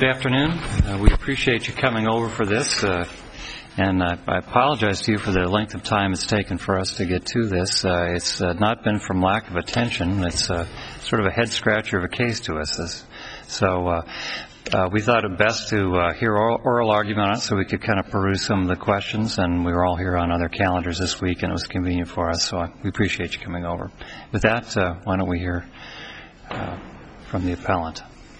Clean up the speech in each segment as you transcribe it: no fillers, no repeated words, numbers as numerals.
Good afternoon. We appreciate you coming over for this, and I apologize to you for the length of time it's taken for us to get to this. It's not been from lack of attention. It's sort of a head-scratcher of a case to us. So we thought it best to hear oral argument on it so we could kind of peruse some of the questions, and we were all here on other calendars this week, and it was convenient for us, so we appreciate you coming over. With that, why don't we hear from the appellant.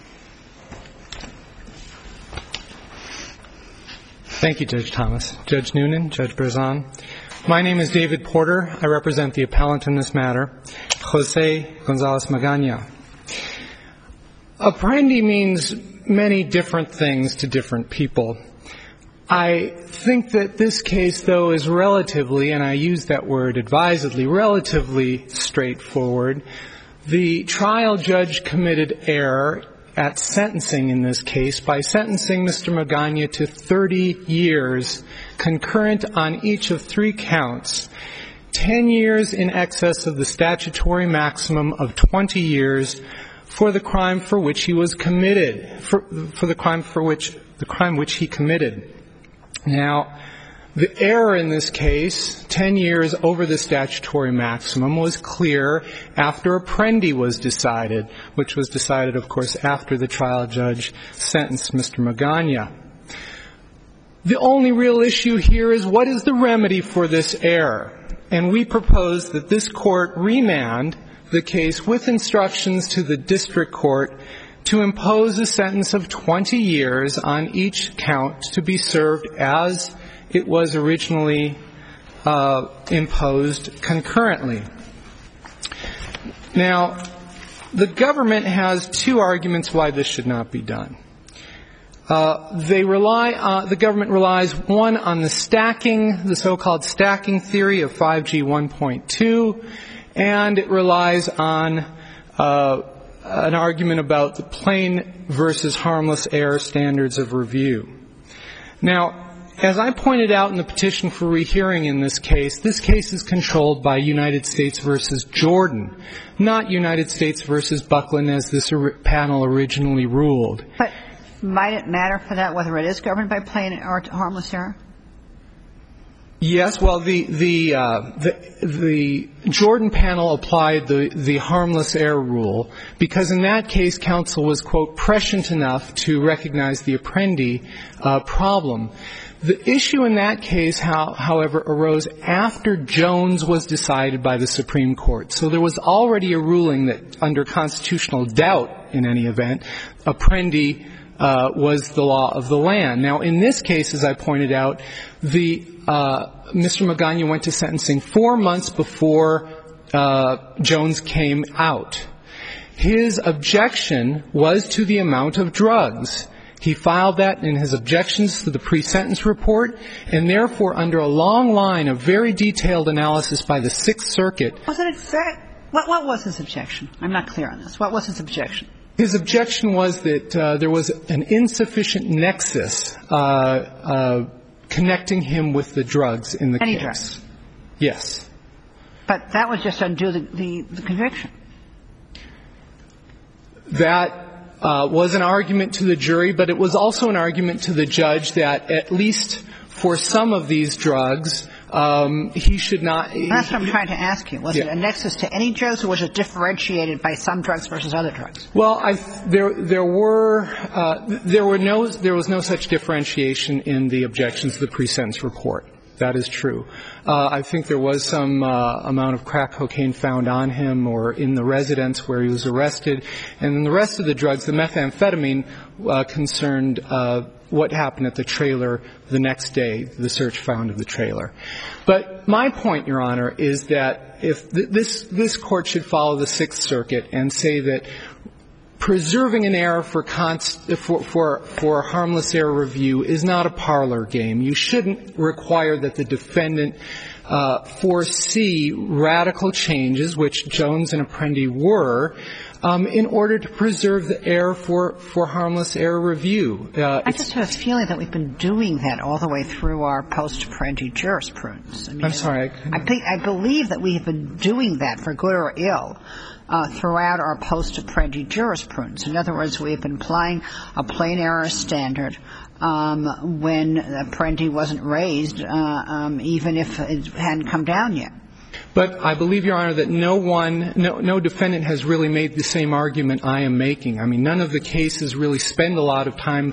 Thank you, Judge Thomas. Judge Noonan, Judge Berzon. My name is David Porter. I represent the appellant in this matter, Jose Gonzalez-Magana. Apprendi means many different things to different people. I think that this case, though, is relatively, and I use that word advisedly, relatively straightforward. The trial judge committed error at sentencing in this case by sentencing Mr. Magana to 30 years concurrent on each of 3 counts, 10 years in excess of the statutory maximum of 20 years for the crime for which he was committed, for the crime which he committed. Now, the error in this case, 10 years over the statutory maximum, was clear after Apprendi was decided, which was decided, of course, after the trial judge sentenced Mr. Magana. The only real issue here is what is the remedy for this error? And we propose that this court remand the case with instructions to the district court to impose a sentence of 20 years on each count to be served as it was originally imposed concurrently. Now, the government has 2 arguments why this should not be done. The government relies, one, on the so-called stacking theory of 5G 1.2, and it relies on an argument about the plain versus harmless error standards of review. Now, as I pointed out in the petition for rehearing in this case is controlled by United States versus Jordan, not United States versus Buckland as this panel originally ruled. But might it matter for that whether it is governed by plain or harmless error? Yes, well, the Jordan panel applied the harmless error rule because in that case counsel was, quote, prescient enough to recognize the Apprendi problem. The issue in that case, however, arose after Jones was decided by the Supreme Court. So there was already a ruling that under constitutional doubt, in any event, Apprendi was the law of the land. Now, in this case, as I pointed out, Mr. Magana went to sentencing 4 months before Jones came out. His objection was to the amount of drugs. He filed that in his objections to the pre-sentence report, and therefore, under a long line of very detailed analysis by the Sixth Circuit. What was his objection? I'm not clear on this. What was his objection? His objection was that there was an insufficient nexus connecting him with the drugs in the case. Any drugs? Yes. But that would just undo the conviction. That was an argument to the jury, but it was also an argument to the judge that at least for some of these drugs, he should not. That's what I'm trying to ask you. Was it a nexus to any drugs, or was it differentiated by some drugs versus other drugs? Well, there was no such differentiation in the objections to the pre-sentence report. That is true. I think there was some amount of crack cocaine found on him or in the residence where he was arrested. And then the rest of the drugs, the methamphetamine, concerned what happened at the trailer the next day, the search found of the trailer. But my point, Your Honor, is that if this Court should follow the Sixth Circuit and say that preserving an error for harmless error review is not a parlor game. You shouldn't require that the defendant foresee radical changes, which Jones and Apprendi were, in order to preserve the error for harmless error review. I just have a feeling that we've been doing that all the way through our post-Apprendi jurisprudence. I'm sorry. I believe that we have been doing that for good or ill throughout our post-Apprendi jurisprudence. In other words, we have been applying a plain error standard when Apprendi wasn't raised, even if it hadn't come down yet. But I believe, Your Honor, that no defendant has really made the same argument I am making. I mean, none of the cases really spend a lot of time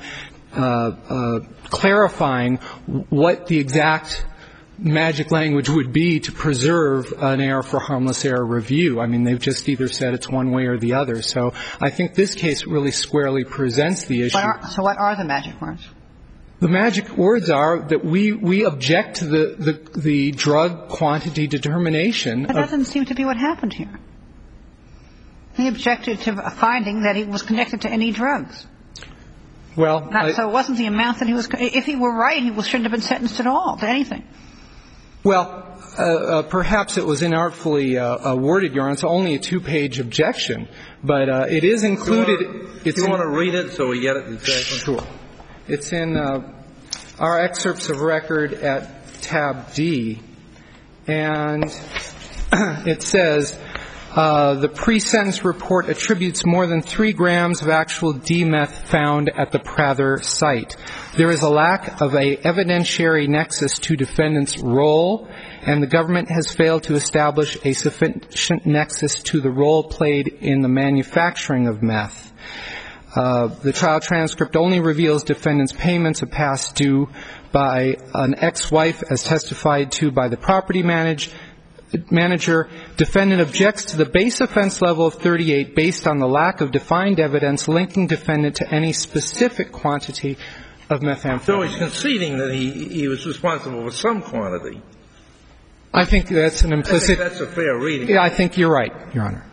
clarifying what the exact magic language would be to preserve an error for harmless error review. I mean, they've just either said it's one way or the other. So I think this case really squarely presents the issue. So what are the magic words? The magic words are that we object to the drug quantity determination. But that doesn't seem to be what happened here. He objected to a finding that he was connected to any drugs. Well, so it wasn't the amount that he was. If he were right, he shouldn't have been sentenced at all to anything. Well, perhaps it was inartfully worded, Your Honor. It's only a 2-page objection, but it is included. You want to read it so we get it exactly? Sure. It's in our excerpts of record at tab D, and it says, the pre-sentence report attributes more than 3 grams of actual D-meth found at the Prather site. There is a lack of a evidentiary nexus to defendant's role, and the government has failed to establish a sufficient nexus to the role played in the manufacturing of meth. The trial transcript only reveals defendant's payments of past due by an ex-wife as testified to by the property manager. Defendant objects to the base offense level of 38 based on the lack of defined evidence linking defendant to any specific quantity of methamphetamine. So he's conceding that he was responsible for some quantity. I think that's an implicit. I think that's a fair reading. Yeah, I think you're right, Your Honor.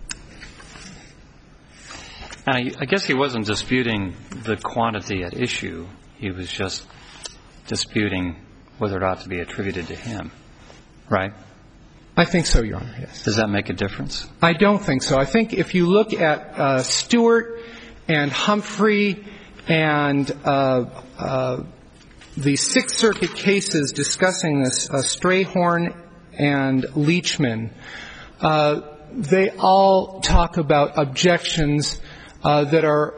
I guess he wasn't disputing the quantity at issue. He was just disputing whether it ought to be attributed to him, right? I think so, Your Honor, yes. Does that make a difference? I don't think so. I think if you look at Stewart and Humphrey and the Sixth Circuit cases discussing this, Strayhorn and Leachman, they all talk about objections that are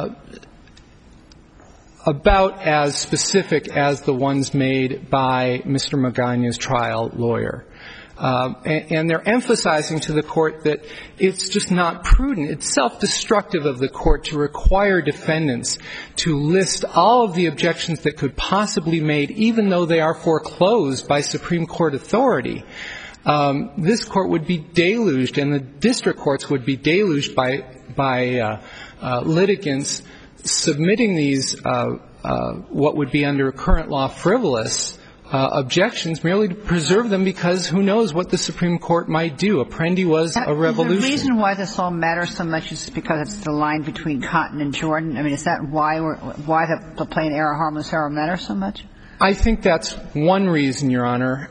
about as specific as the ones made by Mr. Magana's trial lawyer. And they're emphasizing to the court that it's just not prudent. It's self-destructive of the court to require defendants to list all of the objections that could possibly be made, even though they are foreclosed by Supreme Court authority. This court would be deluged, and the district courts would be deluged by litigants submitting these what would be under current law frivolous objections merely to preserve them, because who knows what the Supreme Court might do. Apprendi was a revolution. The reason why this all matters so much is because it's the line between Cotton and Jordan. I mean, is that why the plain error, harmless error matters so much? I think that's one reason, Your Honor.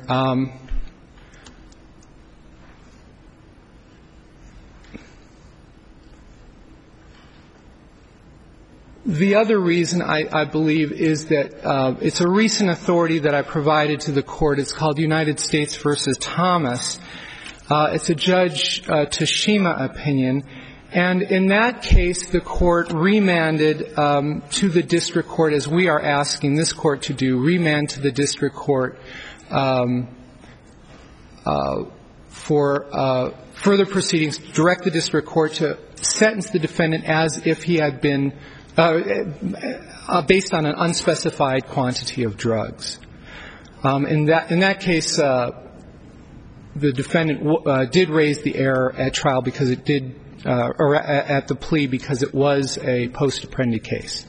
The other reason, I believe, is that it's a recent authority that I provided to the court. It's called United States v. Thomas. It's a Judge Tashima opinion. And in that case, the court remanded to the district court, as we are asking this court to do, remand to the district court for further proceedings, direct the district court to sentence the defendant as if he had been based on an unspecified quantity of drugs. In that case, the defendant did raise the error at trial because it did, or at the plea, because it was a post-Apprendi case.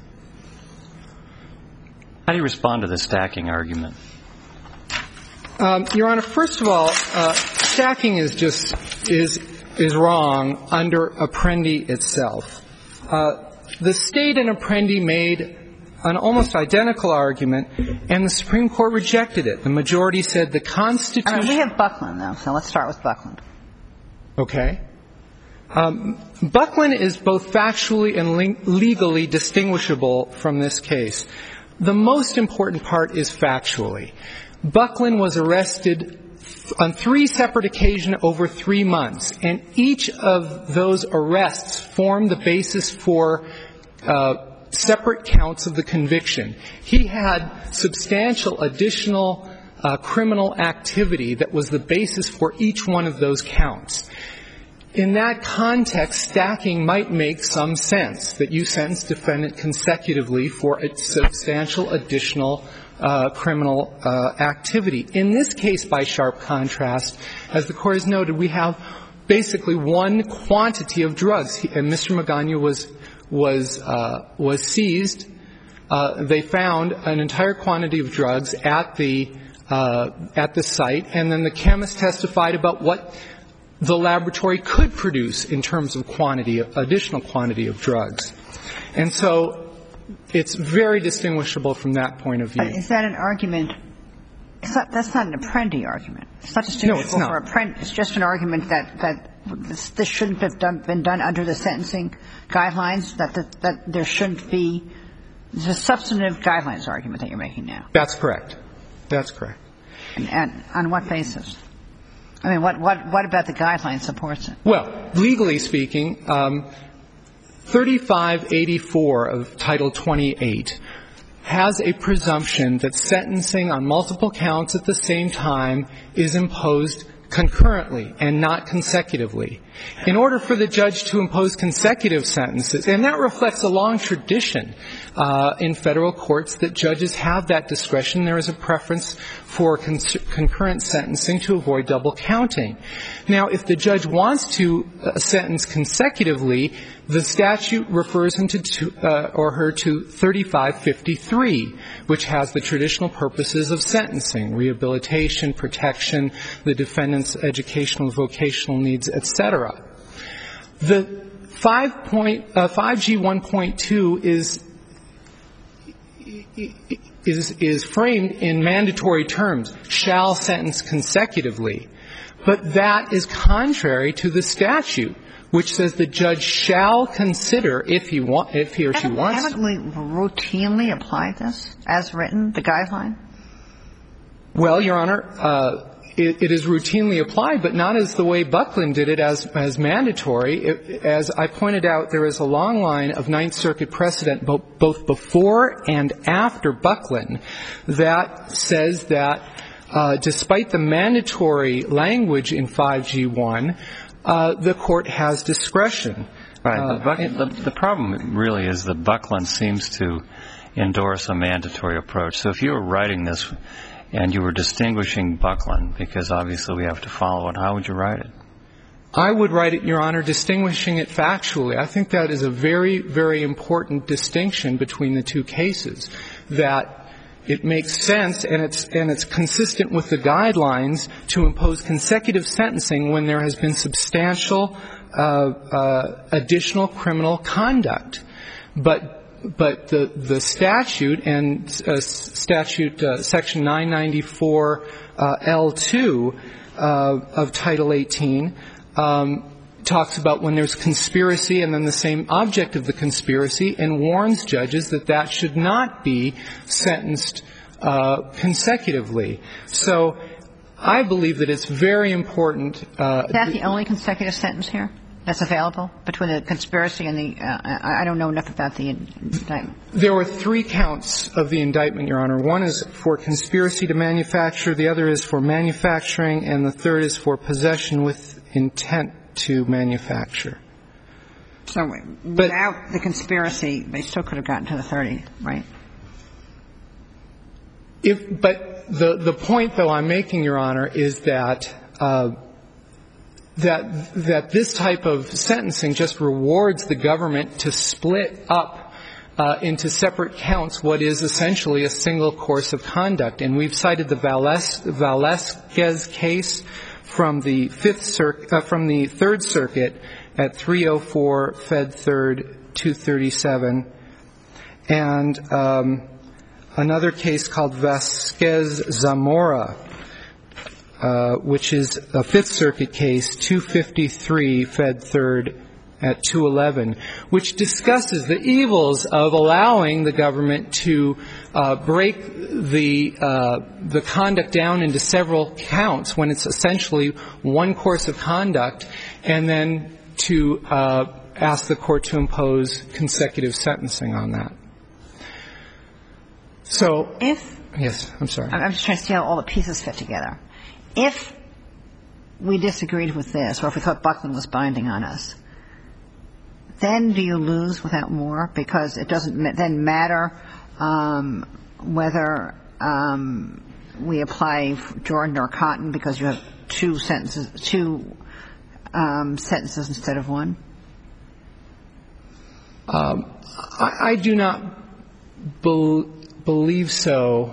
How do you respond to the stacking argument? Your Honor, first of all, stacking is wrong under Apprendi itself. The State and Apprendi made an almost identical argument, and the Supreme Court rejected it. The majority said the Constitution. We have Buckland, though, so let's start with Buckland. Okay. Buckland is both factually and legally distinguishable from this case. The most important part is factually. Buckland was arrested on 3 separate occasions over 3 months, and each of those arrests formed the basis for separate counts of the conviction. He had substantial additional criminal activity that was the basis for each one of those counts. In that context, stacking might make some sense, that you sentence defendant consecutively for a substantial additional criminal activity. In this case, by sharp contrast, as the Court has noted, we have basically one quantity of drugs. And Mr. Magana was seized. They found an entire quantity of drugs at the site, and then the chemist testified about what the laboratory could produce in terms of additional quantity of drugs. And so it's very distinguishable from that point of view. But is that an argument? That's not an Apprendi argument. It's not distinguishable for Apprendi. It's just an argument that this shouldn't have been done under the sentencing guidelines, that there shouldn't be the substantive guidelines argument that you're making now. That's correct. That's correct. And on what basis? I mean, what about the guidelines supports it? Well, legally speaking, 3584 of Title 28 has a presumption that sentencing on multiple counts at the same time is imposed concurrently and not consecutively. In order for the judge to impose consecutive sentences, and that reflects a long tradition in federal courts that judges have that discretion, there is a preference for concurrent sentencing to avoid double counting. Now, if the judge wants to sentence consecutively, the statute refers him or her to 3553, which has the traditional purposes of sentencing: rehabilitation, protection, the defendant's educational, vocational needs, etc. The 5G 1.2 is framed in mandatory terms, shall sentence consecutively. But that is contrary to the statute, which says the judge shall consider if he or she wants to. Haven't we routinely applied this as written, the guideline? Well, Your Honor, it is routinely applied, but not as the way Buckland did it as mandatory. As I pointed out, there is a long line of Ninth Circuit precedent, both before and after Buckland, that says that despite the mandatory language in 5G1, the court has discretion. Right. The problem really is that Buckland seems to endorse a mandatory approach. So if you were writing this and you were distinguishing Buckland, because obviously we have to follow it, how would you write it? I would write it, Your Honor, distinguishing it factually. I think that is a very, very important distinction between the two cases, that it makes sense and it's consistent with the guidelines to impose consecutive sentencing when there has been substantial additional criminal conduct. But the statute and statute section 994 L2 of Title 18 talks about when there's conspiracy and then the same object of the conspiracy, and warns judges that that should not be sentenced consecutively. So I believe that it's very important. Is that the only consecutive sentence here that's available between the conspiracy and the I don't know enough about the indictment. There were 3 counts of the indictment, Your Honor. One is for conspiracy to manufacture, the other is for manufacturing, and the third is for possession with intent to manufacture. So without the conspiracy, they still could have gotten to the 30, right? But the point, though, I'm making, Your Honor, is that that this type of sentencing just rewards the government to split up into separate counts what is essentially a single course of conduct. And we've cited the Valesquez case from the Third Circuit at 304 Fed Third 237, and another case called Vasquez Zamora which is a Fifth Circuit case, 253 Fed 3rd at 211, which discusses the evils of allowing the government to break the conduct down into several counts when it's essentially one course of conduct, and then to ask the court to impose consecutive sentencing on that. So yes, I'm sorry. I'm just trying to see how all the pieces fit together. If we disagreed with this, or if we thought Buckland was binding on us, then do you lose without more? Because it doesn't then matter whether we apply Jordan or Cotton because you have two sentences instead of one? I do not believe so.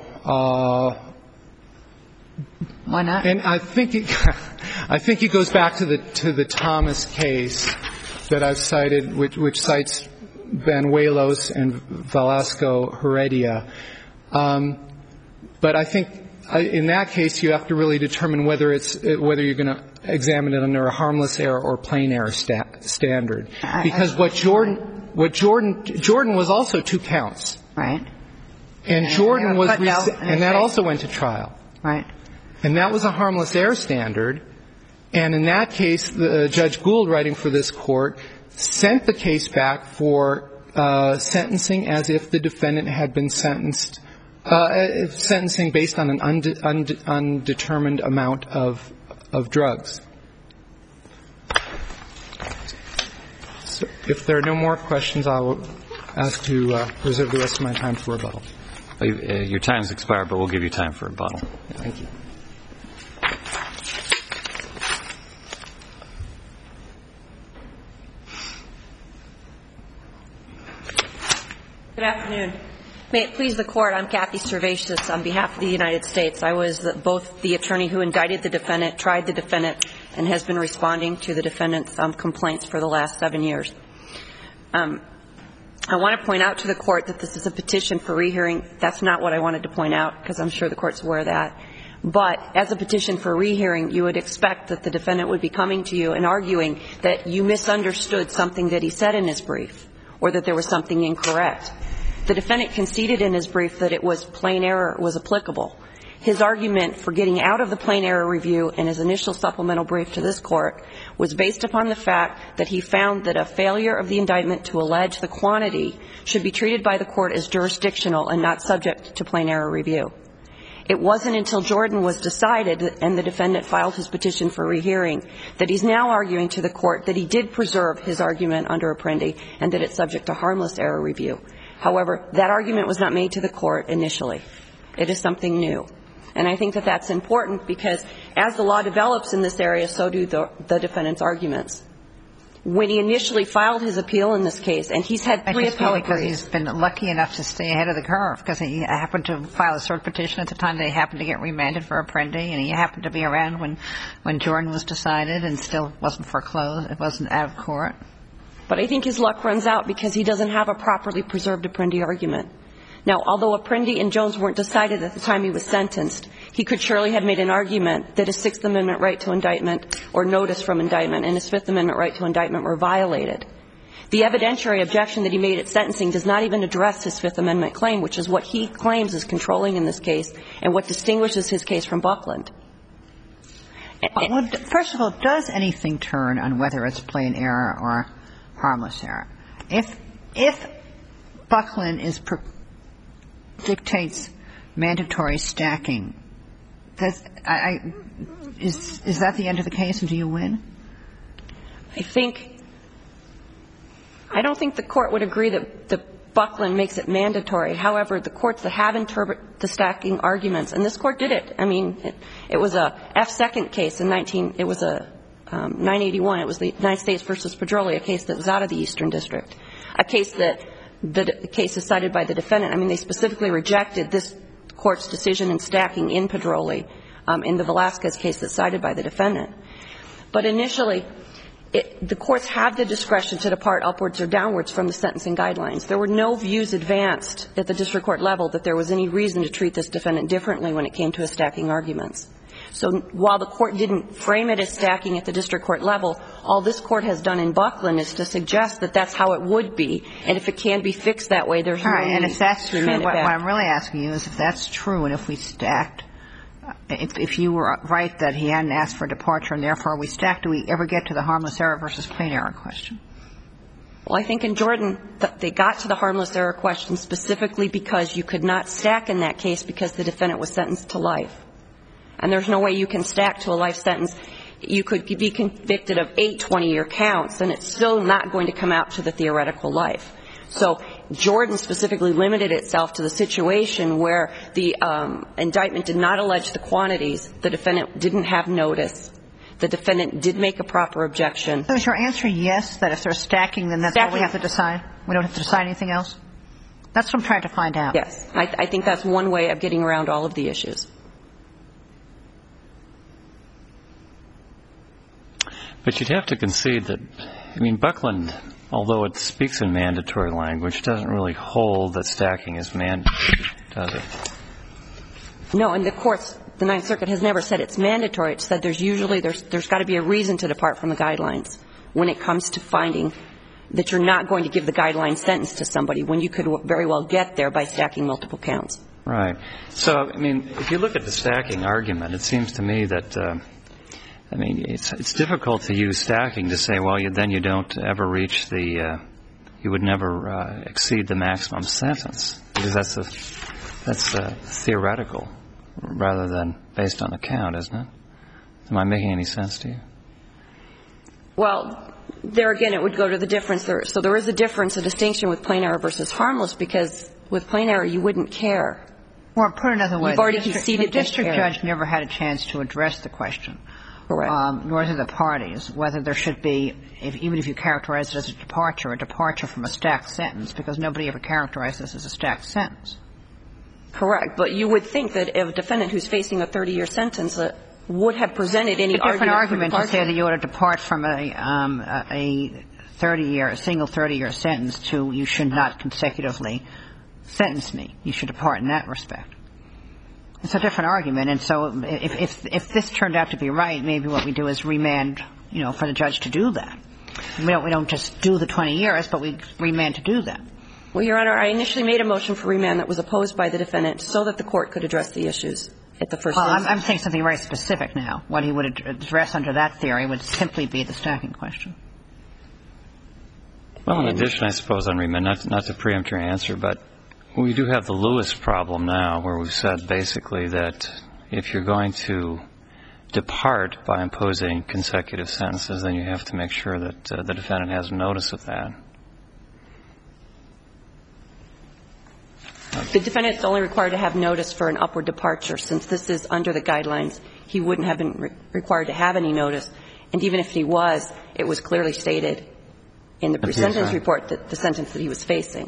Why not? And I think it goes back to the Thomas case that I've cited, which cites Banuelos and Velasco Heredia. But I think in that case you have to really determine whether you're going to examine it under a harmless error or plain error standard. Because Jordan was also 2 counts. Right. And Jordan was and that also went to trial. Right. And that was a harmless error standard. And in that case, Judge Gould, writing for this court, sent the case back for sentencing as if the defendant had been sentencing based on an undetermined amount of drugs. So if there are no more questions, I will ask to reserve the rest of my time for rebuttal. Your time has expired, but we'll give you time for rebuttal. Thank you. Good afternoon. May it please the Court, I'm Kathy Servatius on behalf of the United States. I was both the attorney who indicted the defendant, tried the defendant, and has been responding to the defendant's complaints for the last 7 years. I want to point out to the Court that this is a petition for rehearing. That's not what I wanted to point out, because I'm sure the Court's aware of that. But as a petition for rehearing, you would expect that the defendant would be coming to you and arguing that you misunderstood something that he said in his brief, or that there was something incorrect. The defendant conceded in his brief that it was plain error was applicable. His argument for getting out of the plain error review in his initial supplemental brief to this Court was based upon the fact that he found that a failure of the indictment to allege the quantity should be treated by the Court as jurisdictional and not subject to plain error review. It wasn't until Jordan was decided and the defendant filed his petition for rehearing that he's now arguing to the Court that he did preserve his argument under Apprendi and that it's subject to harmless error review. However, that argument was not made to the Court initially. It is something new. And I think that that's important because as the law develops in this area, so do the defendant's arguments. When he initially filed his appeal in this case, and he's had 3 appellate briefs. Because he's been lucky enough to stay ahead of the curve, because he happened to file a cert petition at the time they happened to get remanded for Apprendi, and he happened to be around when Jordan was decided and still wasn't foreclosed. It wasn't out of court. But I think his luck runs out because he doesn't have a properly preserved Apprendi argument. Now, although Apprendi and Jones weren't decided at the time he was sentenced, he could surely have made an argument that his Sixth Amendment right to indictment or notice from indictment and his Fifth Amendment right to indictment were violated. The evidentiary objection that he made at sentencing does not even address his Fifth Amendment claim, which is what he claims is controlling in this case and what distinguishes his case from Buckland. Well, first of all, does anything turn on whether it's plain error or harmless error? If Buckland dictates mandatory stacking, is that the end of the case, and do you win? I don't think the Court would agree that Buckland makes it mandatory. However, the courts that have interpreted the stacking arguments, and this Court did it. I mean, it was a F-2nd case in 981. It was the United States versus Pedroli, a case that was out of the Eastern District, a case that the case is cited by the defendant. I mean, they specifically rejected this Court's decision in stacking in Pedroli in the Velasquez case that's cited by the defendant. But initially, the courts have the discretion to depart upwards or downwards from the sentencing guidelines. There were no views advanced at the district court level that there was any reason to treat this defendant differently when it came to his stacking arguments. So while the court didn't frame it as stacking at the district court level, all this court has done in Buckland is to suggest that that's how it would be. And if it can be fixed that way, there's no need to remand it back. And if that's true, what I'm really asking you is if that's true and if we stacked, if you were right that he hadn't asked for departure and therefore we stacked, do we ever get to the harmless error versus plain error question? Well, I think in Jordan they got to the harmless error question specifically because you could not stack in that case because the defendant was sentenced to life. And there's no way you can stack to a life sentence. You could be convicted of 8 20-year counts, and it's still not going to come out to the theoretical life. So Jordan specifically limited itself to the situation where the indictment did not allege the quantities. The defendant didn't have notice. The defendant did make a proper objection. So is your answer yes, that if they're stacking, then that's all we have to decide? We don't have to decide anything else? That's what I'm trying to find out. Yes. I think that's one way of getting around all of the issues. But you'd have to concede that, I mean, Buckland, although it speaks in mandatory language, doesn't really hold that stacking is mandatory, does it? No, and the courts, the Ninth Circuit has never said it's mandatory. It said there's got to be a reason to depart from the guidelines when it comes to finding that you're not going to give the guideline sentence to somebody when you could very well get there by stacking multiple counts. Right. So, I mean, if you look at the stacking argument, it seems to me that I mean, it's difficult to use stacking to say, well, then you don't ever reach you would never exceed the maximum sentence, because that's theoretical rather than based on the count, isn't it? Am I making any sense to you? Well, there again, it would go to the difference. So there is a difference, a distinction with plain error versus harmless, because with plain error, you wouldn't care. Or put another way, you've already conceded the district judge never had a chance to address the question. Correct. Nor did the parties, whether there should be, even if you characterize it as a departure from a stacked sentence, because nobody ever characterized this as a stacked sentence. Correct. But you would think that if a defendant who's facing a 30-year sentence would have presented any argument. A different argument to say that you ought to depart from a 30-year, a single 30-year sentence to you should not consecutively sentence me. You should depart in that respect. It's a different argument, and so if this turned out to be right, maybe what we do is remand, for the judge to do that. We don't just do the 20 years, but we remand to do that. Well, Your Honor, I initially made a motion for remand that was opposed by the defendant so that the court could address the issues at the first instance. I'm saying something very specific now. What he would address under that theory would simply be the stacking question. Well, in addition, I suppose on remand, not to preempt your answer, but we do have the Lewis problem now, where we've said basically that if you're going to depart by imposing consecutive sentences, then you have to make sure that the defendant has notice of that. The defendant is only required to have notice for an upward departure. Since this is under the guidelines, he wouldn't have been required to have any notice. And even if he was, it was clearly stated in the pre-sentence report that the sentence that he was facing.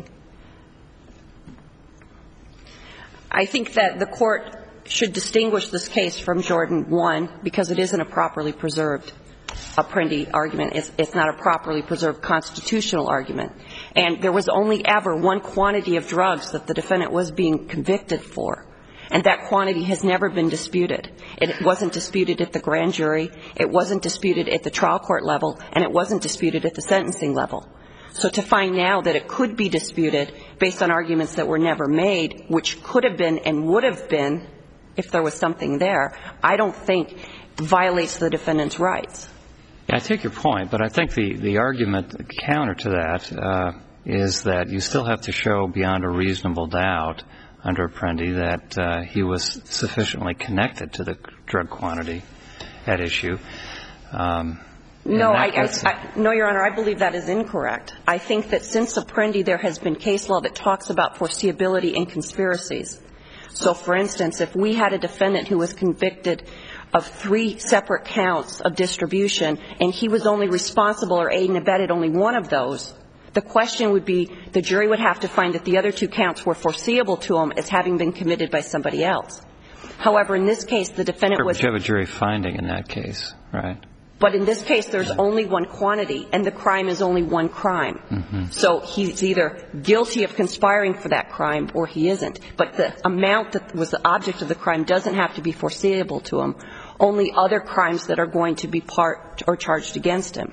I think that the court should distinguish this case from Jordan 1 because it isn't a properly preserved Apprendi argument. It's not a properly preserved constitutional argument. And there was only ever one quantity of drugs that the defendant was being convicted for. And that quantity has never been disputed. It wasn't disputed at the grand jury. It wasn't disputed at the trial court level. And it wasn't disputed at the sentencing level. So to find now that it could be disputed based on arguments that were never made, which could have been and would have been if there was something there, I don't think violates the defendant's rights. Yeah, I take your point, but I think the argument counter to that is that you still have to show beyond a reasonable doubt under Apprendi that he was sufficiently connected to the drug quantity at issue. No, Your Honor, I believe that is incorrect. I think that since Apprendi, there has been case law that talks about foreseeability in conspiracies. So, for instance, if we had a defendant who was convicted of 3 separate counts of distribution and he was only responsible or aided and abetted only one of those, the question would be the jury would have to find that the other 2 counts were foreseeable to him as having been committed by somebody else. However, in this case, the defendant was... But you have a jury finding in that case, right? But in this case, there's only one quantity, and the crime is only one crime. Mm-hmm. So he's either guilty of conspiring for that crime or he isn't. But the amount that was the object of the crime doesn't have to be foreseeable to him. Only other crimes that are going to be part or charged against him.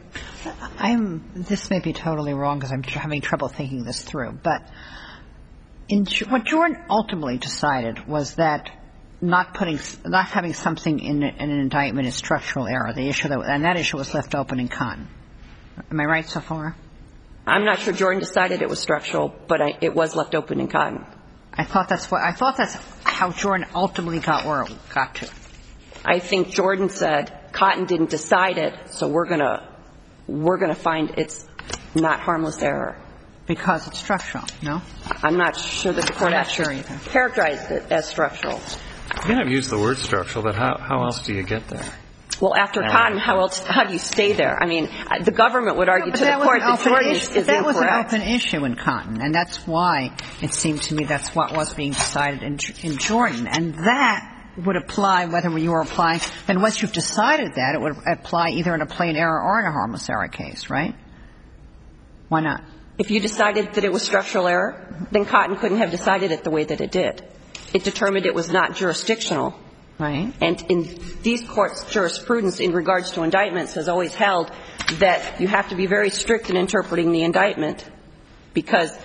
This may be totally wrong because I'm having trouble thinking this through. But what Jordan ultimately decided was that not having something in an indictment is structural error. And that issue was left open in Cotton. Am I right so far? I'm not sure Jordan decided it was structural, but it was left open in Cotton. I thought that's how Jordan ultimately got where it got to. I think Jordan said Cotton didn't decide it, so we're gonna find it's not harmless error. Because it's structural, no? I'm not sure that the court actually characterized it as structural. You can have used the word structural, but how else do you get there? Well, after Cotton, how do you stay there? I mean, the government would argue to the court that Jordan is incorrect. That was an open issue in Cotton, and that's why it seemed to me that's what was being decided in Jordan. And that would apply whether you were applying. And once you've decided that, it would apply either in a plain error or in a harmless error case, right? Why not? If you decided that it was structural error, then Cotton couldn't have decided it the way that it did. It determined it was not jurisdictional. Right. And in these courts' jurisprudence in regards to indictments has always held that you have to be very strict in interpreting the indictment because,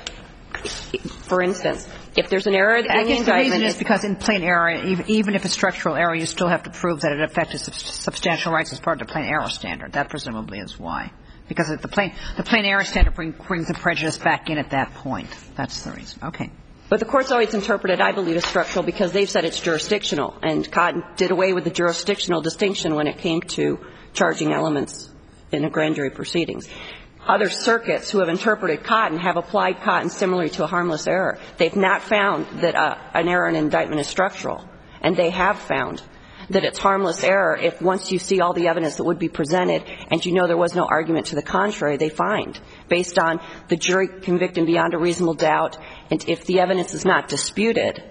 for instance, if there's an error in the indictment. The reason is because in plain error, even if it's structural error, you still have to prove that it affected substantial rights as part of the plain error standard. That presumably is why. Because the plain error standard brings the prejudice back in at that point. That's the reason. Okay. But the court's always interpreted, I believe, as structural because they've said it's jurisdictional. And Cotton did away with the jurisdictional distinction when it came to charging elements in a grand jury proceedings. Other circuits who have interpreted Cotton have applied Cotton similarly to a harmless error. They've not found that an error in an indictment is structural. And they have found that it's harmless error if once you see all the evidence that would be presented and you know there was no argument to the contrary, they find, based on the jury convicting beyond a reasonable doubt, and if the evidence is not disputed,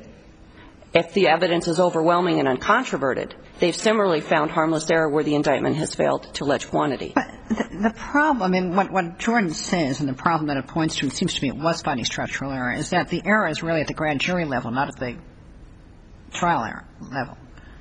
if the evidence is overwhelming and uncontroverted, they've similarly found harmless error where the indictment has failed to allege quantity. But the problem, I mean, what Jordan says and the problem that it points to, it seems to me it was finding structural error, is that the error is really at the grand jury level, not at the trial error level.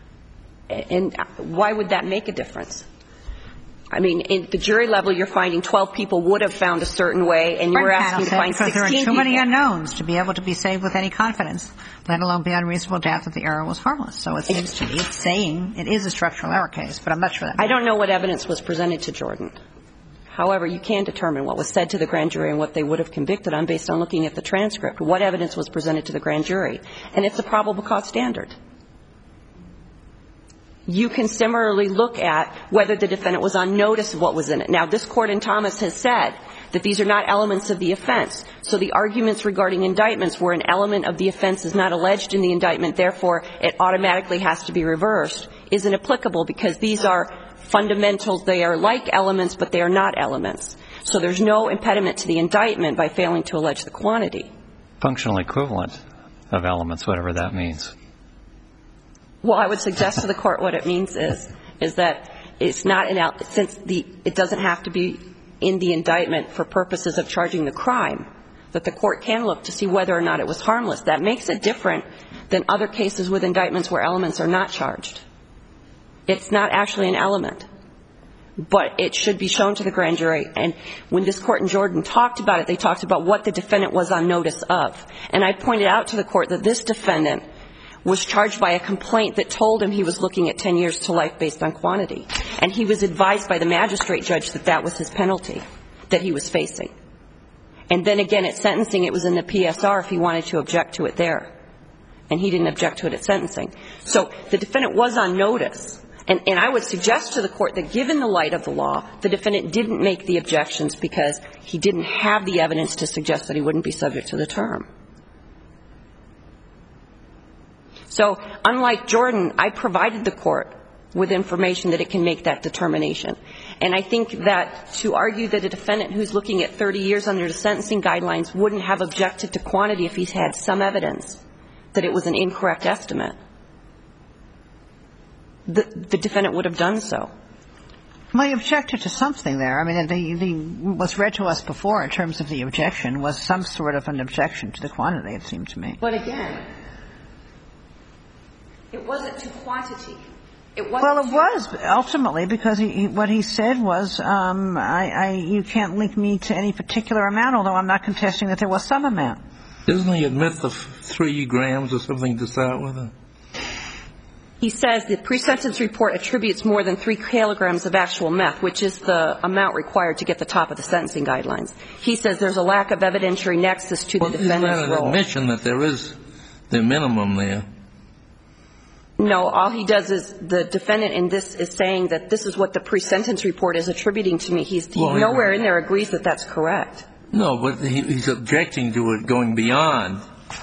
And why would that make a difference? I mean, in the jury level, you're finding 12 people would have found a certain way, and you were asking to find 16 people. Because there are too many unknowns to be able to be saved with any confidence, let alone beyond reasonable doubt that the error was harmless. So it seems to me it's saying it is a structural error case, but I'm not sure that. I don't know what evidence was presented to Jordan. However, you can determine what was said to the grand jury and what they would have convicted on based on looking at the transcript. What evidence was presented to the grand jury? And it's a probable cause standard. You can similarly look at whether the defendant was on notice of what was in it. Now, this Court in Thomas has said that these are not elements of the offense. So the arguments regarding indictments where an element of the offense is not alleged in the indictment, therefore it automatically has to be reversed, isn't applicable because these are fundamentals. They are like elements, but they are not elements. So there's no impediment to the indictment by failing to allege the quantity. Functional equivalent of elements, whatever that means. Well, I would suggest to the Court what it means is that it's not since it doesn't have to be in the indictment for purposes of charging the crime, that the Court can look to see whether or not it was harmless. That makes it different than other cases with indictments where elements are not charged. It's not actually an element, but it should be shown to the grand jury. And when this Court in Jordan talked about it, they talked about what the defendant was on notice of. And I pointed out to the Court that this defendant was charged by a complaint that told him he was looking at 10 years to life based on quantity. And he was advised by the magistrate judge that that was his penalty that he was facing. And then again at sentencing, it was in the PSR if he wanted to object to it there. And he didn't object to it at sentencing. So the defendant was on notice. And I would suggest to the Court that given the light of the law, the defendant didn't make the objections because he didn't have the evidence to suggest that he wouldn't be subject to the term. So unlike Jordan, I provided the Court with information that it can make that determination. And I think that to argue that a defendant who's looking at 30 years under the sentencing guidelines wouldn't have objected to quantity if he's had some evidence that it was an incorrect estimate, the defendant would have done so. Well, he objected to something there. I mean, what's read to us before in terms of the objection was some sort of an objection to the quantity, it seemed to me. But again, it wasn't to quantity. It was ultimately, because what he said was, you can't link me to any particular amount, although I'm not contesting that there was some amount. Doesn't he admit the 3 grams or something to start with? He says the pre-sentence report attributes more than 3 kilograms of actual meth, which is the amount required to get the top of the sentencing guidelines. He says there's a lack of evidentiary nexus to the defendant's role. Isn't that an admission that there is the minimum there? No, all he does is the defendant in this is saying that this is what the pre-sentence report is attributing to me. He nowhere in there agrees that that's correct. No, but he's objecting to it going beyond.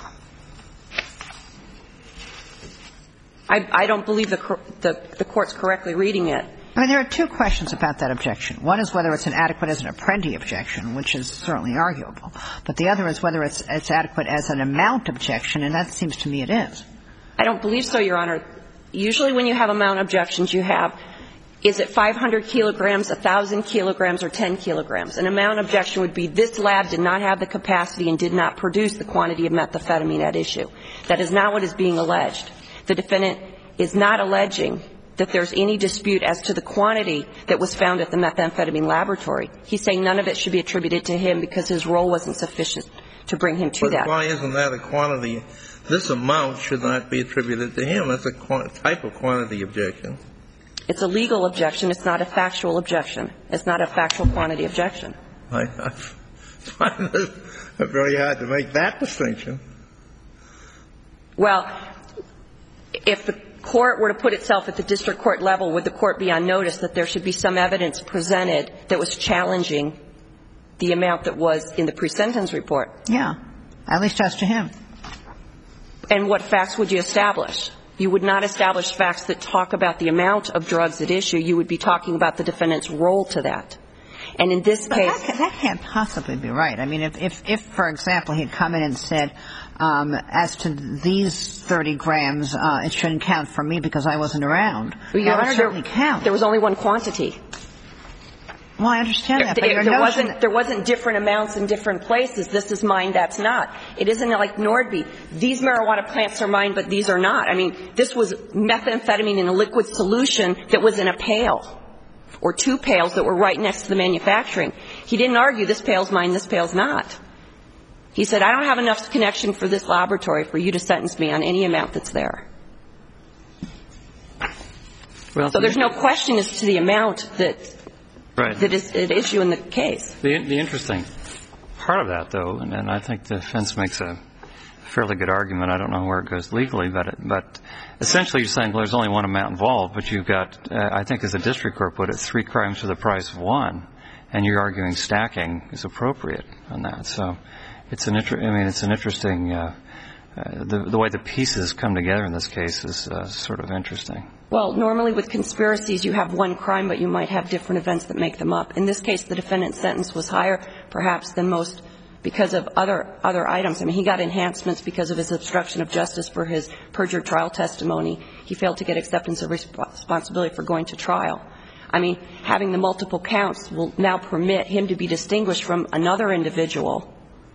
I don't believe the Court's correctly reading it. I mean, there are 2 questions about that objection. One is whether it's inadequate as an Apprendi objection, which is certainly arguable. But the other is whether it's adequate as an amount objection, and that seems to me it is. I don't believe so, Your Honor. Usually when you have amount objections, you have, is it 500 kilograms, 1,000 kilograms, or 10 kilograms? An amount objection would be this lab did not have the capacity and did not produce the quantity of methamphetamine at issue. That is not what is being alleged. The defendant is not alleging that there's any dispute as to the quantity that was found at the methamphetamine laboratory. He's saying none of it should be attributed to him because his role wasn't sufficient to bring him to that. But why isn't that a quantity? This amount should not be attributed to him. That's a type of quantity objection. It's a legal objection. It's not a factual objection. It's not a factual quantity objection. I find it very hard to make that distinction. Well, if the Court were to put itself at the district court level, would the Court be on notice that there should be some evidence presented that was challenging the amount that was in the pre-sentence report? Yeah, at least as to him. And what facts would you establish? You would not establish facts that talk about the amount of drugs at issue. You would be talking about the defendant's role to that. And in this case – that can't possibly be right. I mean, if for example, he had come in and said, as to these 30 grams, it shouldn't count for me because I wasn't around. Well, that would certainly count. There was only one quantity. Well, I understand that. But there wasn't different amounts in different places. This is mine, that's not. It isn't like Nordby. These marijuana plants are mine, but these are not. I mean, this was methamphetamine in a liquid solution that was in a pail or 2 pails that were right next to the manufacturing. He didn't argue this pail's mine, this pail's not. He said, I don't have enough connection for this laboratory for you to sentence me on any amount that's there. Well, so there's no question as to the amount that is at issue in the case. The interesting part of that, though, and I think the defense makes a fairly good argument. I don't know where it goes legally, but essentially you're saying, well, there's only one amount involved, but you've got, I think as the district court put it, 3 crimes for the price of 1, and you're arguing stacking is appropriate on that. So it's an interesting, the way the pieces come together in this case is sort of interesting. Well, normally with conspiracies you have one crime, but you might have different events that make them up. In this case, the defendant's sentence was higher, perhaps, than most because of other items. I mean, he got enhancements because of his obstruction of justice for his perjured trial testimony. He failed to get acceptance of responsibility for going to trial. I mean, having the multiple counts will now permit him to be distinguished from another individual.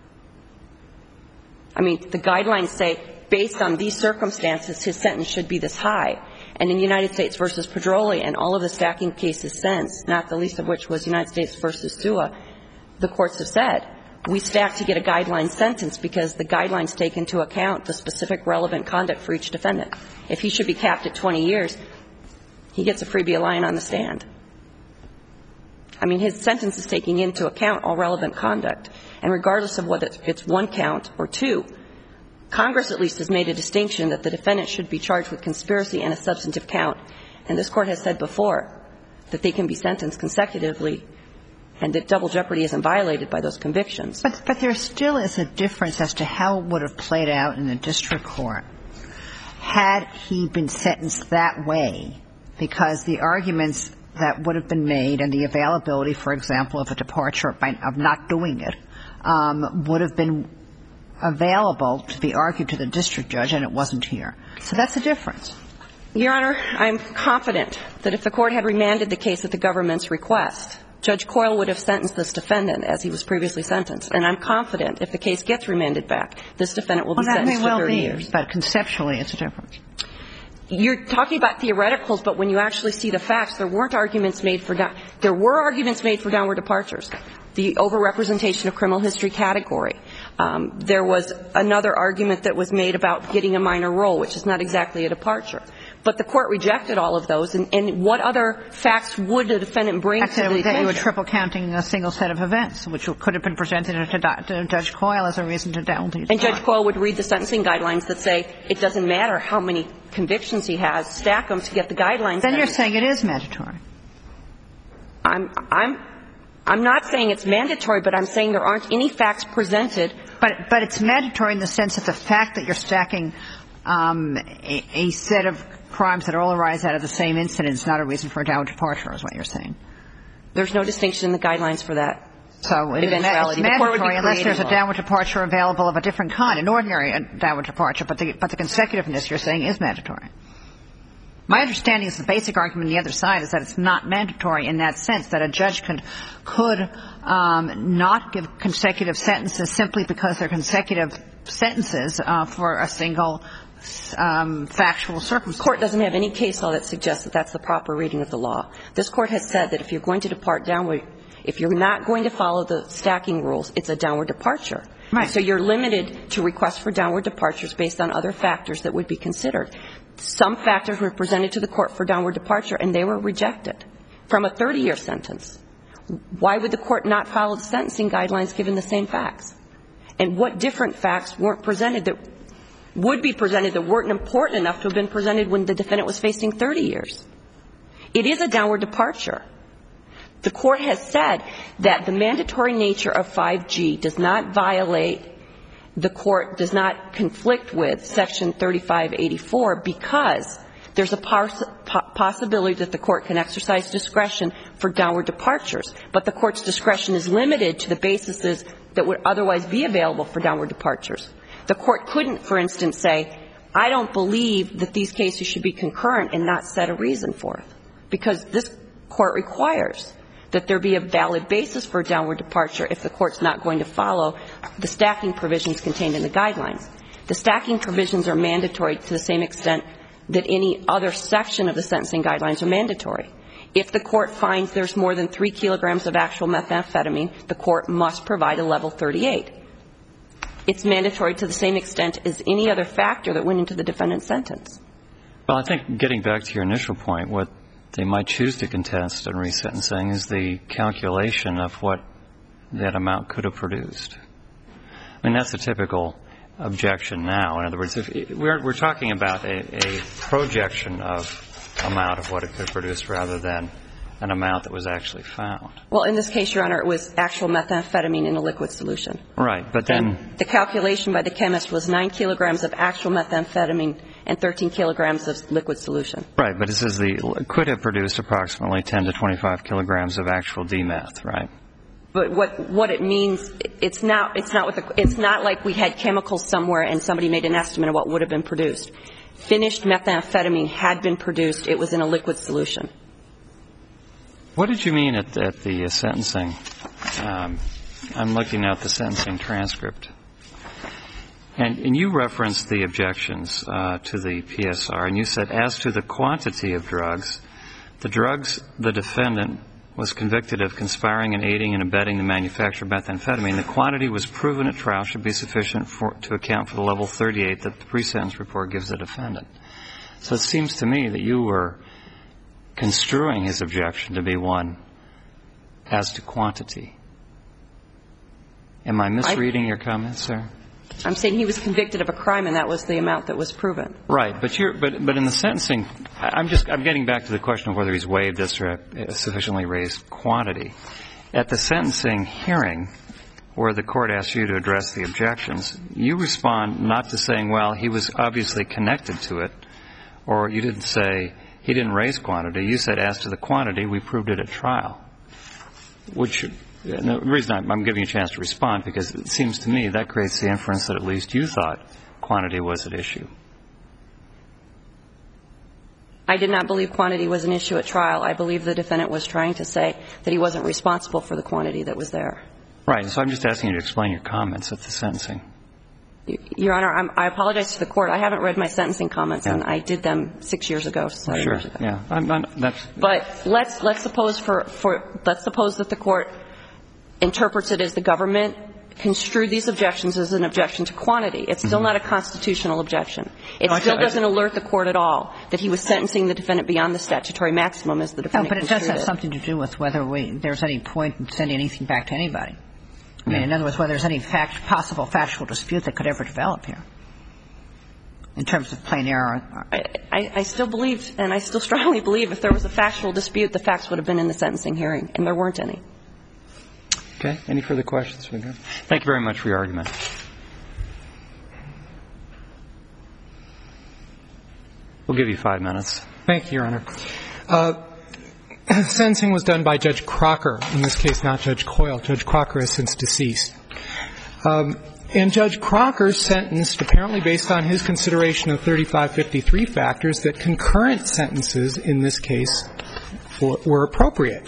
I mean, the guidelines say, based on these circumstances, his sentence should be this high. And in United States v. Pedroli and all of the stacking cases since, not the least of which was United States v. Sua, the courts have said, we stack to get a guideline sentence because the guidelines take into account the specific relevant conduct for each defendant. If he should be capped at 20 years, he gets a freebie lying on the stand. I mean, his sentence is taking into account all relevant conduct. And regardless of whether it's 1 count or 2, Congress at least has made a distinction that the defendant should be charged with conspiracy and a substantive count. And this Court has said before that they can be sentenced consecutively and that double jeopardy isn't violated by those convictions. But there still is a difference as to how it would have played out in the district court had he been sentenced that way, because the arguments that would have been made and the availability, for example, of a departure of not doing it would have been available to be argued to the district judge, and it wasn't here. So that's a difference. Your Honor, I'm confident that if the Court had remanded the case at the government's request, Judge Coyle would have sentenced this defendant as he was previously sentenced. And I'm confident if the case gets remanded back, this defendant will be sentenced to 30 years. But conceptually, it's a difference. You're talking about theoreticals, but when you actually see the facts, there were arguments made for downward departures. The overrepresentation of criminal history category. There was another argument that was made about getting a minor role, which is not exactly a departure. But the Court rejected all of those. And what other facts would the defendant bring to the attention? That you were triple counting a single set of events, which could have been presented to Judge Coyle as a reason to down the And Judge Coyle would read the sentencing guidelines that say it doesn't matter how many convictions he has, stack them to get the guidelines. Then you're saying it is mandatory. I'm not saying it's mandatory, but I'm saying there aren't any facts presented. But it's mandatory in the sense that the fact that you're stacking a set of crimes that all arise out of the same incident is not a reason for a downward departure, is what you're saying. There's no distinction in the guidelines for that. So it's mandatory unless there's a downward departure available of a different kind, an ordinary downward departure, but the consecutiveness you're saying is mandatory. My understanding is the basic argument on the other side is that it's not mandatory in that sense, that a judge could not give consecutive sentences simply because they're consecutive sentences for a single factual circumstance. The Court doesn't have any case law that suggests that that's the proper reading of the law. This Court has said that if you're going to depart downward, if you're not going to follow the stacking rules, it's a downward departure. Right. So you're limited to requests for downward departures based on other factors that would be considered. Some factors were presented to the Court for downward departure, and they were rejected from a 30-year sentence. Why would the Court not follow the sentencing guidelines given the same facts? And what different facts weren't presented that would be presented that weren't important enough to have been presented when the defendant was facing 30 years? It is a downward departure. The Court has said that the mandatory nature of 5G does not violate the Court does not conflict with Section 3584 because there's a possibility that the Court can exercise discretion for downward departures, but the Court's discretion is limited to the bases that would otherwise be available for downward departures. The Court couldn't, for instance, say, I don't believe that these cases should be concurrent and not set a reason for it, because this Court requires that there be a valid basis for a downward departure if the Court's not going to follow the stacking provisions contained in the guidelines. The stacking provisions are mandatory to the same extent that any other section of the sentencing guidelines are mandatory. If the Court finds there's more than 3 kilograms of actual methamphetamine, the Court must provide a level 38. It's mandatory to the same extent as any other factor that went into the defendant's sentence. Well, I think getting back to your initial point, what they might choose to contest in resentencing is the calculation of what that amount could have produced. I mean, that's a typical objection now. In other words, if we're talking about a projection of amount of what it could produce rather than an amount that was actually found. Well, in this case, Your Honor, it was actual methamphetamine in a liquid solution. Right, but then And the calculation by the chemist was 9 kilograms of actual methamphetamine and 13 kilograms of liquid solution. Right, but it says could have produced approximately 10 to 25 kilograms of actual D-meth, right? But what it means, it's not like we had chemicals somewhere and somebody made an estimate of what would have been produced. Finished methamphetamine had been produced. It was in a liquid solution. What did you mean at the sentencing? I'm looking at the sentencing transcript. And you referenced the objections to the PSR, and you said, as to the quantity of drugs the defendant was convicted of conspiring and aiding and abetting the manufacture of methamphetamine. The quantity was proven at trial should be sufficient to account for the level 38 that the pre-sentence report gives the defendant. So it seems to me that you were construing his objection to be one as to quantity. Am I misreading your comments, sir? I'm saying he was convicted of a crime, and that was the amount that was proven. Right, but in the sentencing, I'm getting back to the question of whether he's waived this or a sufficiently raised quantity. At the sentencing hearing, where the court asked you to address the objections, you respond not to saying, well, he was obviously connected to it, or you didn't say he didn't raise quantity. You said, as to the quantity, we proved it at trial. The reason I'm giving you a chance to respond, because it seems to me that creates the inference that at least you thought quantity was at issue. I did not believe quantity was an issue at trial. I believe the defendant was trying to say that he wasn't responsible for the quantity that was there. Right. So I'm just asking you to explain your comments at the sentencing. Your Honor, I apologize to the Court. I haven't read my sentencing comments, and I did them 6 years ago, 7 years ago. Yeah. But let's suppose that the Court interprets it as the government construed these objections as an objection to quantity. It's still not a constitutional objection. It still doesn't alert the Court at all that he was sentencing the defendant beyond the statutory maximum as the defendant construed it. No, but it does have something to do with whether there's any point in sending anything back to anybody. I mean, in other words, whether there's any possible factual dispute that could ever develop here in terms of plain error. I still believe, and I still strongly believe, if there was a factual dispute, the facts would have been in the sentencing hearing, and there weren't any. Okay. Any further questions? Thank you very much for your argument. We'll give you 5 minutes. Thank you, Your Honor. Sentencing was done by Judge Crocker, in this case not Judge Coyle. Judge Crocker is since deceased. And Judge Crocker sentenced, apparently based on his consideration of 3553 factors, that concurrent sentences in this case were appropriate.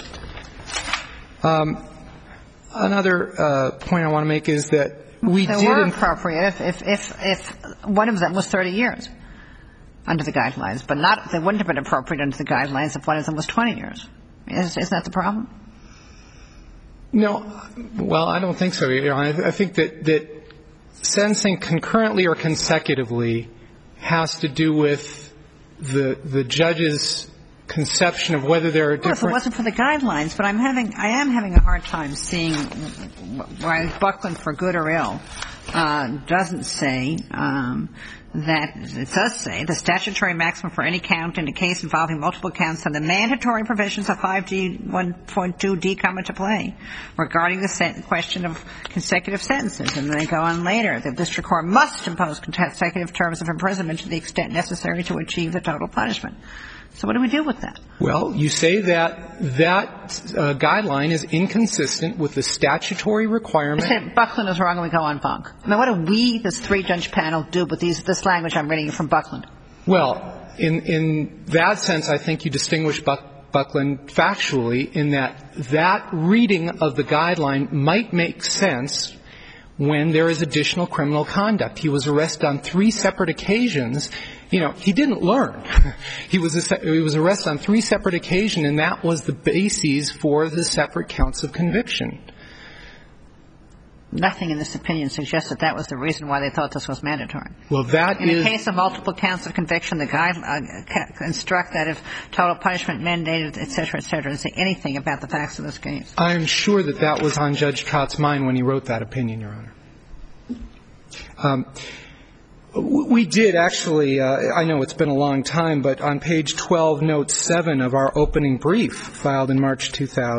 Another point I want to make is that we did... They were appropriate if one of them was 30 years under the guidelines, but they wouldn't have been appropriate under the guidelines if one of them was 20 years. Isn't that the problem? No. Well, I don't think so, Your Honor. I think that sentencing concurrently or consecutively has to do with the judge's conception of whether there are different... Well, if it wasn't for the guidelines, but I am having a hard time seeing why Buckland, for good or ill, doesn't say that it does say the statutory maximum for any count in a case involving multiple counts and the mandatory provisions of 5G 1.2d come into play regarding the question of consecutive sentences. And then they go on later. The district court must impose consecutive terms of imprisonment to the extent necessary to achieve the total punishment. So what do we do with that? Well, you say that guideline is inconsistent with the statutory requirement. You say Buckland is wrong and we go on Bunk. Now, what do we, this three-judge panel, do with this language I'm reading from Buckland? Well, in that sense, I think you distinguish Buckland factually in that reading of the guideline might make sense when there is additional criminal conduct. He was arrested on 3 separate occasions. You know, he didn't learn. He was arrested on 3 separate occasions, and that was the basis for the separate counts of conviction. Nothing in this opinion suggests that was the reason why they thought this was mandatory. Well, in a case of multiple counts of conviction, the guideline instruct that if total punishment mandated, et cetera, doesn't say anything about the facts of this case. I am sure that was on Judge Trott's mind when he wrote that opinion, Your Honor. We did actually, I know it's been a long time, but on page 12, note 7 of our opening brief filed in March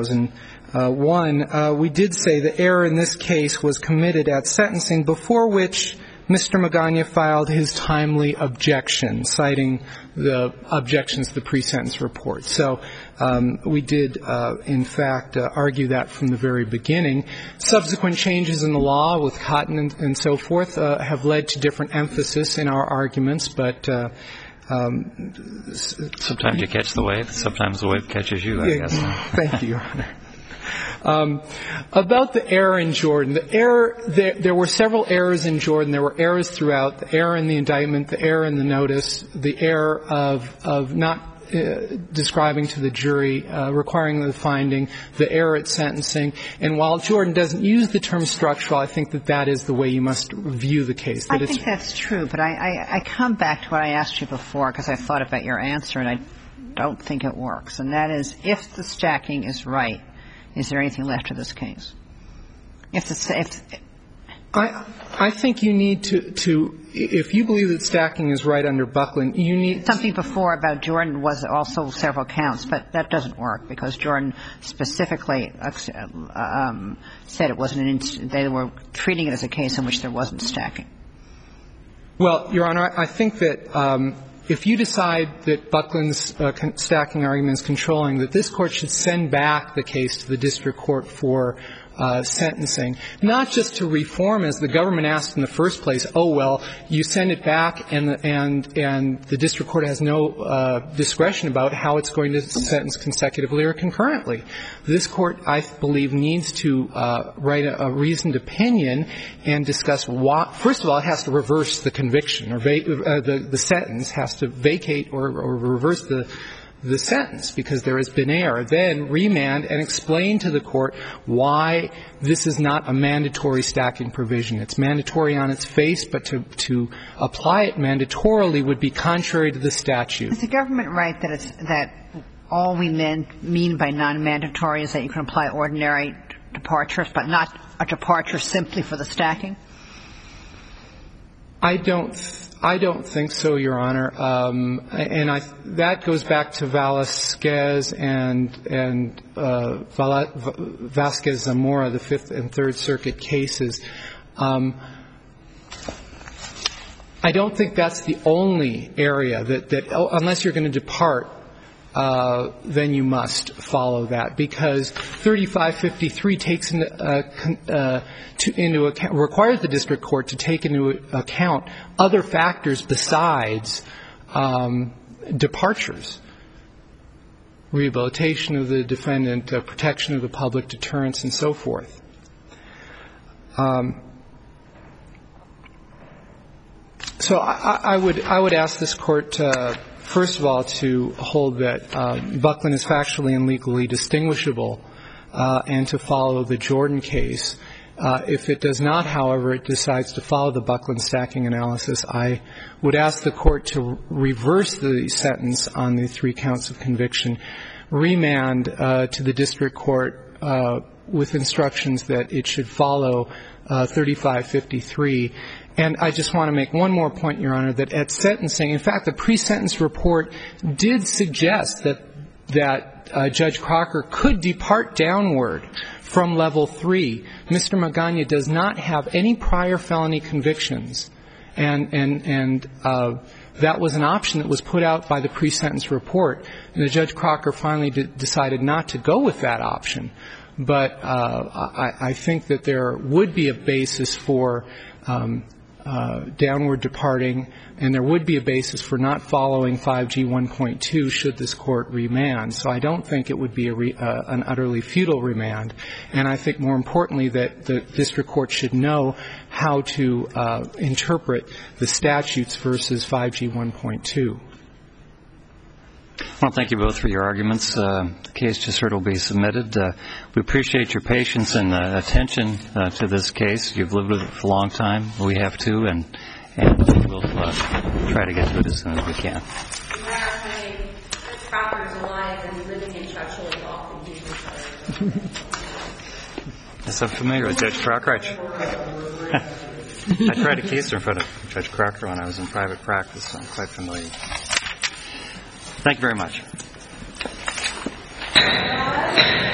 2001, we did say the error in this case was committed at sentencing, before which Mr. Magana filed his timely objection, citing the objections to the pre-sentence report. So we did, in fact, argue that from the very beginning. Subsequent changes in the law with Cotton and so forth have led to different emphasis in our arguments, but sometimes you catch the wave, sometimes the wave catches you, I guess. Thank you, Your Honor. About the error in Jordan, there were several errors in Jordan. There were errors throughout: the error in the indictment, the error in the notice, the error of not describing to the jury, requiring the finding, the error at sentencing. And while Jordan doesn't use the term structural, I think that is the way you must view the case. I think that's true, but I come back to what I asked you before because I thought about your answer, and I don't think it works. And that is, if the stacking is right, is there anything left of this case? I think you need to if you believe that stacking is right under Buckland, you need something before about Jordan was also several counts, but that doesn't work because Jordan specifically said it wasn't they were treating it as a case in which there wasn't stacking. Well, Your Honor, I think that if you decide that Buckland's stacking argument is controlling, that this Court should send back the case to the district court for sentencing, not just to reform, as the government asked in the first place, oh, well, you send it back and the district court has no discretion about how it's going to sentence consecutively or concurrently. This court, I believe, needs to write a reasoned opinion and discuss why. First of all, it has to reverse the conviction, or the sentence has to vacate or reverse the sentence because there has been error. Then remand and explain to the court why this is not a mandatory stacking provision. It's mandatory on its face, but to apply it mandatorily would be contrary to the statute. Is the government right that all we mean by non-mandatory is that you can apply ordinary departures, but not a departure simply for the stacking? I don't think so, Your Honor. That goes back to Velasquez and Vasquez-Zamora, the Fifth and Third Circuit cases. I don't think that's the only area that unless you're going to depart, then you must follow that, because 3553 takes into account, requires the district court to take into account other factors besides departures, rehabilitation of the defendant, protection of the public, deterrence, and so forth. So I would ask this court, first of all, to hold that Buckland is factually and legally distinguishable, and to follow the Jordan case. If it does not, however, it decides to follow the Buckland stacking analysis, I would ask the court to reverse the sentence on the 3 counts of conviction, remand to the district court with instructions that it should follow 3553. And I just want to make one more point, Your Honor, that at sentencing, in fact, the pre-sentence report did suggest that Judge Crocker could depart downward from level 3. Mr. Magana does not have any prior felony convictions, and that was an option that was put out by the pre-sentence report. And Judge Crocker finally decided not to go with that option. But I think that there would be a basis for downward departing, and there would be a basis for not following 5G 1.2 should this court remand. So I don't think it would be an utterly futile remand. And I think more importantly that the district court should know how to interpret the statutes versus 5G 1.2. Well, thank you both for your arguments. The case just heard will be submitted. We appreciate your patience and attention to this case. You've lived with it for a long time. We have too, and we'll try to get to it as soon as we can. Judge Crocker is alive and living in Churchill is often using Yes, I'm familiar with Judge Crocker. I tried a case in front of Judge Crocker when I was in private practice, so I'm quite familiar. Thank you very much.